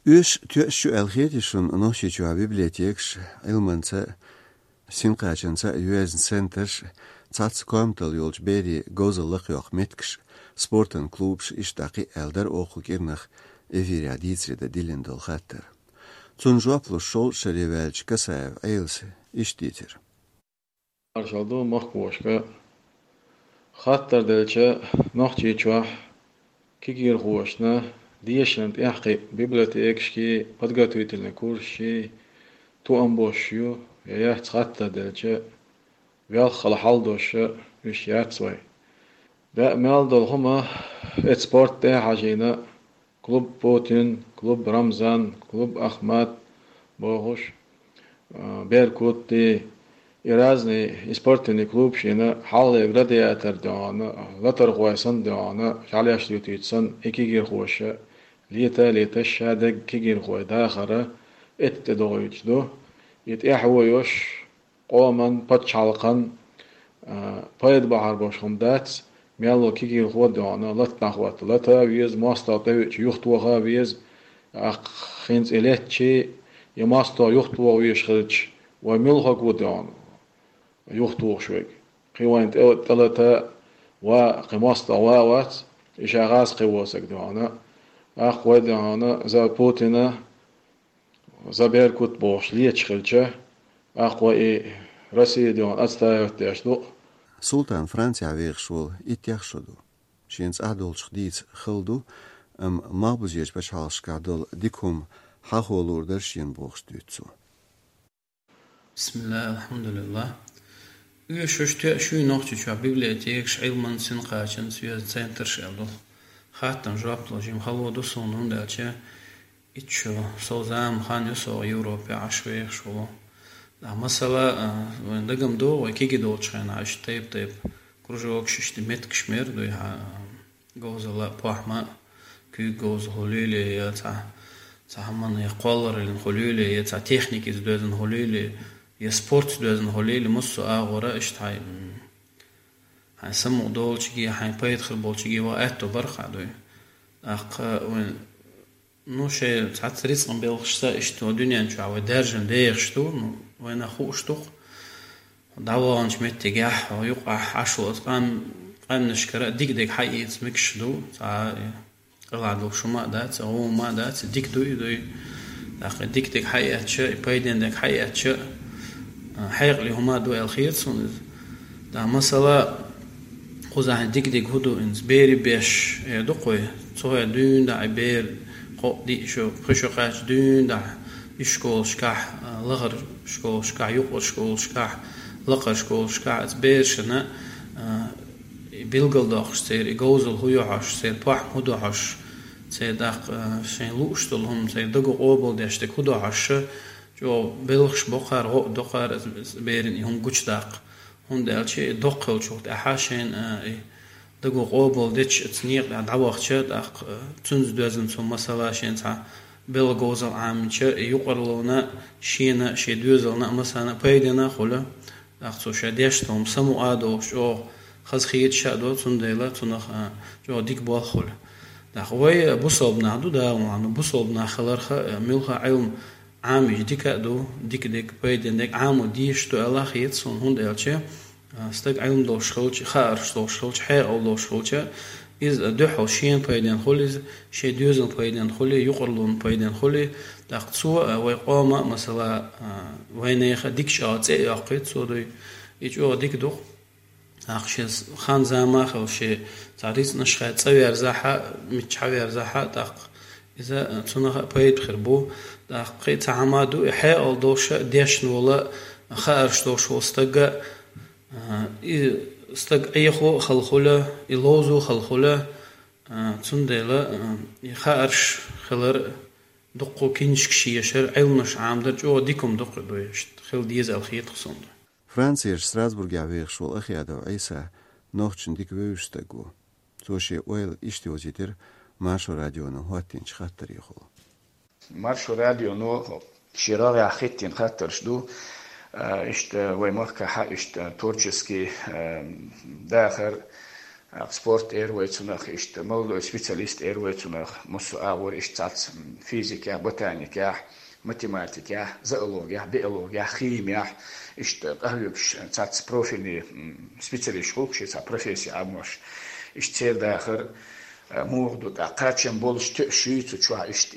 Üs tüş elgedişun noşiçu bibliotekş ilmansa sinqaçansa USN Center tsats komtal yolç beri gozalıq yox metkş sportan klubş iştaqi elder oxu girnix eviriaditsrede dilindol xatter. Tsunjoplu şol şerivelç kasaev eilsi iştitir. Arşaldo mahkuoşka xatter delçe noxçiçuah kigir хуошна диешнт яхқи библиотекшки подготовительный курсши туамбошю я цхатта делче вял халхалдош виш яцвай да мелдол хума эт спорт те хажина клуб Путин клуб Рамзан клуб Ахмат богуш беркутти и разные спортивные клуб шина халле гладиатор дана латар хуайсан дана шаляш ютитсан экигир хуаша лита шадак кигир хуай дахара ات دوغيجدو يتيحويوش قومن باتشالقن بايد بحر باشخم دات ميالو كيكير خود دانا لات نخوات لاتا ويز ماستا تاويش يختوها ويز خينز إليتشي يماستا يختوها ويش خلتش وميلها قود دانا يختوه شويك قيوان تلتا وقماستا واوات إشاغاز قواسك دانا أخوة دانا زا بوتنا زبير كنت بوش ليش خلچه أقوى روسيا ديون أستايف تيشلو سلطان فرانسيا ويغشول إتيخشدو شينز أدولش ديت خلدو مابوزيج بشالش كادل ديكم حاخولور درشين بوخش ديتسو بسم الله الحمد لله شوشتي شو نوختي شو بيبليوتيكش علمان سنقاشن سويا سنتر شالدو خاتم جوابلو جيم خلودو سونون دالچه إتشو سوزام خانيوسو يوروبي عشويخ شو لا مثلا وين دقم دو وكيجي دو تشين عش طيب كروجوك ششتي متكش مير دو جوز لا بوحما كي جوز هوليلي يا تا من يقولر الهوليلي يا تا تكنيك دوزن هوليلي يا سبورت دوزن هوليلي مصو اغورا اشتاي هنسمو دول تشي هاي بايد خربول تشي واتو برخا دو اق وين نو شيء تعت ريسم بالخشتا اشتو دنيا نشوا ودرجن ديخشتو وين اخوشتو داوا انش متجاه ويقع عشو قام نشكر ديك حقيقة مكشدو تا قلعدو شما دات او ما دات ديك دو داخل ديك حقيقة شيء بايدين ديك حقيقة شيء حقيقة اللي هما دو الخير دا مثلا خوزا ديك هدو انس بيري بيش دوقوي صويا دون دا عبير دي شو خشو قاش دون دا يشكول شكاح لغر شكول شكاح يقول شكول شكاح لقر شكول شكاح تبيرشنا بيلقل داخش سير يجوزل هو يعش سير بح هدو عش سير داخ شين لوشتلهم سير دقو قابل داشتك هدو عش جو بلخش بقر هو دقر بيرن هم قش داق هم دالشي دقل شوت أحاشين دقو قابل ديتش تنيق دعوة داق تنز دوزن سو مسألة شين تا بلغوزل عامش يقرلونا شينا شي دوزلنا مثلا بايدنا خلا داق سو شديشتهم سمو آدو شو خز خيت شادو تنديلا تنخ جو ديك بالخل داق وي بوصوب نادو دا وانو بوصوب ناخلرخ ملخ علم عامش ديك دو ديك بايدن ديك عامو ديشتو الله خيت سون هوندلچه استق علم دو شخوچ خارش دو شخوچ حير او دو شخوچ إز دحو شين بايدن خلي شي دوزن بايدن خلي يقرلون بايدن خلي داقتسو ويقوم مثلا وينيخ ديك شاطئ يقيت سودي يجو ديك دو أخشيز خان زامخ أو شيء تعريس نشخة تصوير زحة متشحوير زحة داق إذا تنخ بايد خربو داق قيت عمادو إحياء الدوشة ديش نولا خارش دوش وستقى استق أيخو خلخولة إلوزو خلخولة تنديلا يخارش خلر دقو كينش كشيشر علمش عامدر جو ديكم دقو دويشت خل ديز الخيط خصوند فرانسيش ستراسبورغ ويغشول أخيادو عيسى نوخشن ديك ويوستقو توشي ويل إشتوزيتر مارشو راديونو هواتين شخاتر يخو مارشو راديونو شراري أخيتين خاتر شدو اشت ويمخك حق اشت تورческий داخر sport erweitsunach ist moldo specialist erweitsunach muss aber ist Satz Physik, Botanik, Mathematik, Zoologie, Biologie, Chemie ist ahübsch Satz Profil specialist hochschitz Professor amos ist sehr daher موضوع قاتشن بولش تشيت وشوا إشت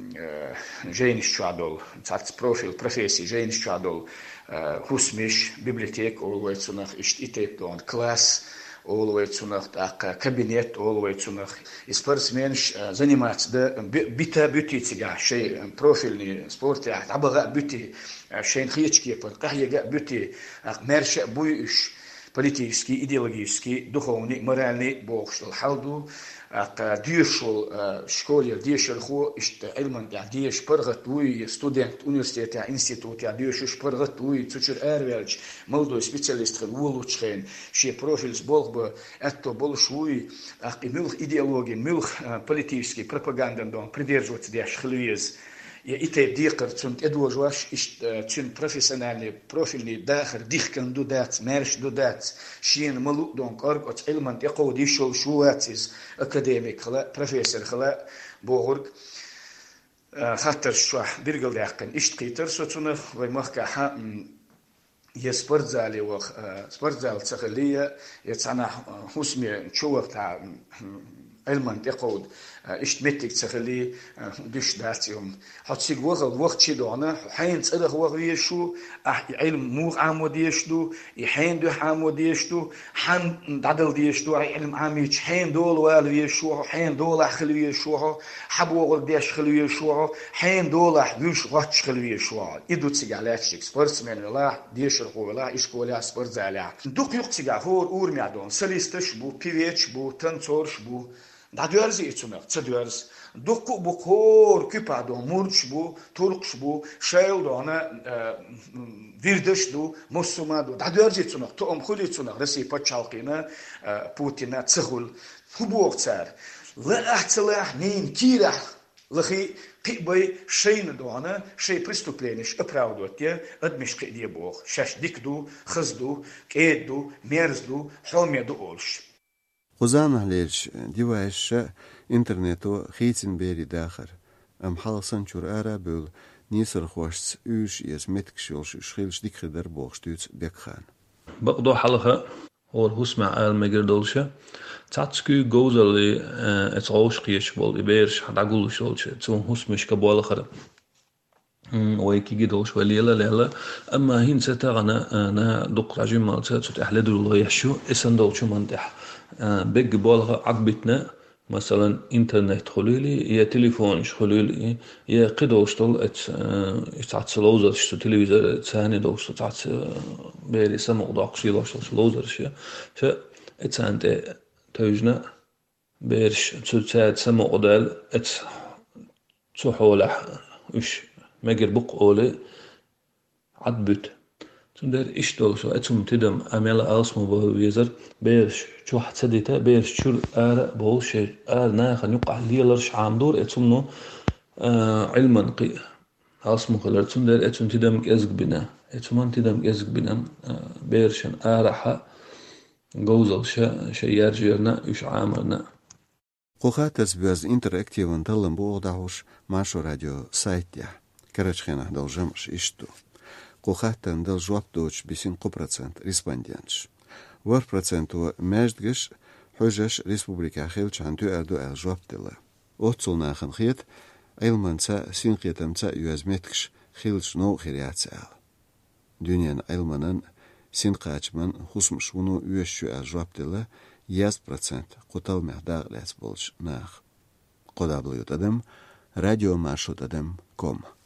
جينش شادول تاعت بروفيل بروفيسي جينش شادول هوسمش بيبليوتيك all way تناخ إشت إتيب دون كلاس all way تناخ تاع كابينيت all way تناخ إسبرس منش زنيمات ده بيتا بيتي تيجا شيء بروفيل سبورت عبغا بيتي شيء خيش كيف قهية جا بيتي مرش بويش политический, идеологический, духовный, моральный бог, что халду, дюшел школе, дюшел хо, что эльман, дюш паргатуй, студент университета, института, дюш паргатуй, цучер эрвельч, молодой специалист, улучшен, ши профиль с бог, это большой, милх идеологии, милх политический, пропаганда, придерживаться дяш хлюез. Ja, ite diker sunt edwojwash ist sunt professionelle profilni daher dichkan do dat mersh do dat shin malu donc argot ilman yaqodi shol shuatis academic khala professor khala bohurg khater shwa birgel yaqin ist qiter sotuna way mahka ha يسبرزالي وخ سبرزال تخليه يتصنع حسمي شوف تاع علما يقود إيش متك تخليه دش داتيهم حتى وقت شيء دهنا حين تصدق وغيشوا علم مو عمود يشدو يحين ده عمود يشدو حن عدل يشدو علم عميج حين دول واليشوا حين دول خلويشوا حبوا ورديش خلويشوا حين دول وش غش خلويشوا يدو تسجلات شيء سبرس من الله ديش القولا إيش قولا سبرز عليه دوك يقتجع هو أور معدون سليستش بو بيفيتش بو تنصورش بو دادوارز يتسمع تدوارز دوك بكور كيبادو مرش بو تركش بو شايل دونا فيردش دو مسوما دو دادوارز يتسمع توم خلي يتسمع رسي بتشالقينا بوتينا تسهل هبوق صار لا احتلاح نين كيرح لخي قيبي شين دونا شيء преступление оправдывать адмишки дие бог шаш дикду خزدو كيدو ميرزدو حوميدو اولش وزان عليش ديواش انترنتو خيتن بيري داخر ام حلسن شور ارا بول نيسر خوش اوش يس متكشولش شخيلش ديك خدر بوغشتوت بيكخان بقدو حلقه هو الهسمع المجردولشه تاتسكو جوزالي اتروشقيش بول بيرش حداغولشولش تون هسمش كبولخر ويكي جدوش وليلا ليلا اما هين ستغنا انا دق راجمال تات احلدو يحشو اسندولشو منتح بيج بولغ عقبتنا مثلا انترنت خلولي يا تليفون خلولي يا قدوشتل اتعتصلوزر شتو تلفزيون تساني دوشتو تعتص بيري سمو داقشي دوشتو لوزر شيا ف اتسانت توجنا بيرش تسات سمو قدال ات تحولح وش ماجر بق اولي عدبت تندر إيش دوشو أتوم تدم أميل ألسمو بويزر بيرش شو حتسديته بيرش شو بولش ناخ نقع ليلرش عامدور أتوم نو علما قي ألسمو خلر تندر أتوم تدم كأزق بنا أتوم تدم كأزق بنا بيرشن راحة جوزل شيء يرجعنا إيش عاملنا قوخاتس بيز انتراكتيفن تلم بوغداوش ماشو راديو سايتيا كرچخنا должимш ишту قوخاتن دل جواب دوش بسين قبرцент респондентш. 1% مجدگش حجش республика خيلچ هندو اردو ال جواب دله. اوتسولنا خن خيت ايلمانسا سين قيتمسا يوزمتكش خيلچ نو خيرياتس ال. دنيان ايلمانن سين قاچمن خصمش ونو يوشو ال جواب دله 1% قوتال مهداغ لس بولش ناخ. قدابليوت ادم راديو مارشوت ادم كوم